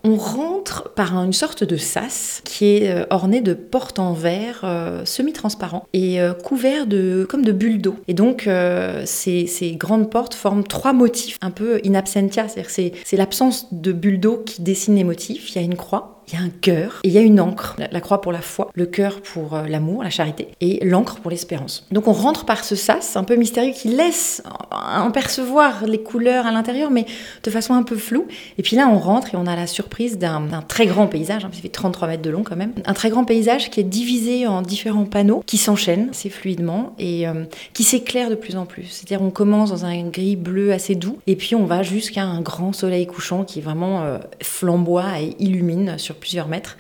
On rentre par une sorte de sas qui est orné de portes en verre semi-transparents et couvert comme de bulles d'eau. Et donc, ces grandes portes forment 3 motifs un peu in absentia, c'est-à-dire que c'est l'absence de bulles d'eau qui dessine les motifs. Il y a une croix, il y a un cœur et il y a une encre. La croix pour la foi, le cœur pour l'amour, la charité et l'encre pour l'espérance. Donc on rentre par ce sas un peu mystérieux qui laisse apercevoir les couleurs à l'intérieur mais de façon un peu floue. Et puis là on rentre et on a la surprise d'un très grand paysage, ça fait 33 mètres de long quand même. Un très grand paysage qui est divisé en différents panneaux qui s'enchaînent assez fluidement et qui s'éclairent de plus en plus. C'est-à-dire on commence dans un gris bleu assez doux et puis on va jusqu'à un grand soleil couchant qui vraiment flamboie et illumine sur plusieurs mètres.